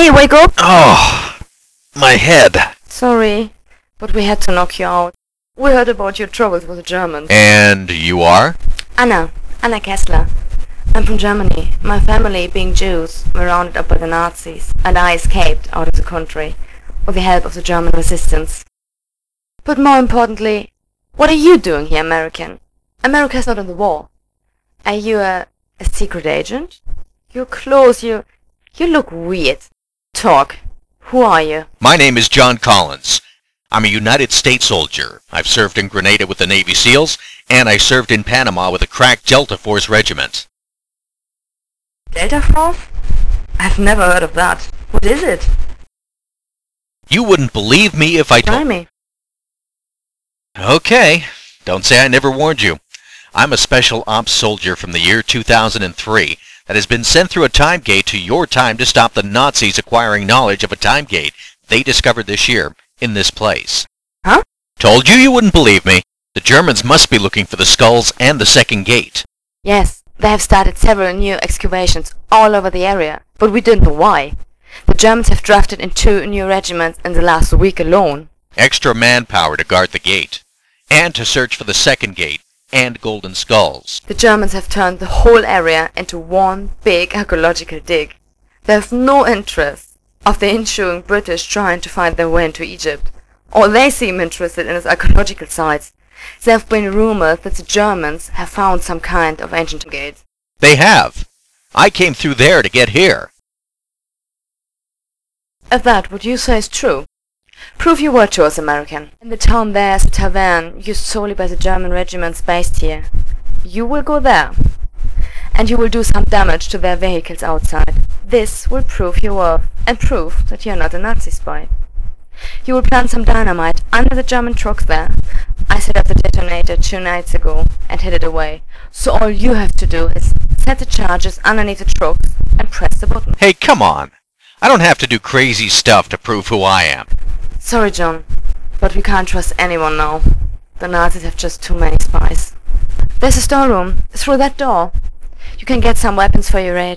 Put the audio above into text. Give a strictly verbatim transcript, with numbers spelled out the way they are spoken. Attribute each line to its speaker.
Speaker 1: Hey, wake up!
Speaker 2: Oh, my head.
Speaker 1: Sorry, but we had to knock you out. We heard about your troubles with the Germans.
Speaker 2: And you are?
Speaker 1: Anna. Anna Kessler. I'm from Germany. My family, being Jews, were rounded up by the Nazis, and I escaped out of the country with the help of the German resistance. But more importantly, what are you doing here, American? America's not in the war. Are you a, a secret agent? Your clothes, you... you look weird. Talk. Who are you?
Speaker 2: My name is John Collins. I'm a United States soldier. I've served in Grenada with the Navy SEALs, and I served in Panama with a crack Delta Force regiment.
Speaker 1: Delta Force? I've never heard of that. What is it?
Speaker 2: You wouldn't believe me if I
Speaker 1: Try
Speaker 2: told...
Speaker 1: me.
Speaker 2: Okay. Don't say I never warned you. I'm a special ops soldier from the year two thousand three that has been sent through a time gate to your time to stop the Nazis acquiring knowledge of a time gate they discovered this year in this place.
Speaker 1: Huh?
Speaker 2: Told you you wouldn't believe me. The Germans must be looking for the skulls and the second gate.
Speaker 1: Yes, they have started several new excavations all over the area, but we didn't know why. The Germans have drafted in two new regiments in the last week alone.
Speaker 2: Extra manpower to guard the gate, and to search for the second gate and golden skulls.
Speaker 1: The Germans have turned the whole area into one big archaeological dig. They have no interest of the ensuing British trying to find their way into Egypt. All they seem interested in is archaeological sites. There have been rumors that the Germans have found some kind of ancient gate.
Speaker 2: They have. I came through there to get here.
Speaker 1: If that what you say is true, prove your word to us, American. In the town there is a tavern used solely by the German regiments based here. You will go there, and you will do some damage to their vehicles outside. This will prove your worth, and prove that you are not a Nazi spy. You will plant some dynamite under the German trucks there. I set up the detonator two nights ago and hid it away. So all you have to do is set the charges underneath the trucks and press the button.
Speaker 2: Hey, come on. I don't have to do crazy stuff to prove who I am.
Speaker 1: Sorry, John, but we can't trust anyone now. The Nazis have just too many spies. There's a storeroom through that door. You can get some weapons for your raid.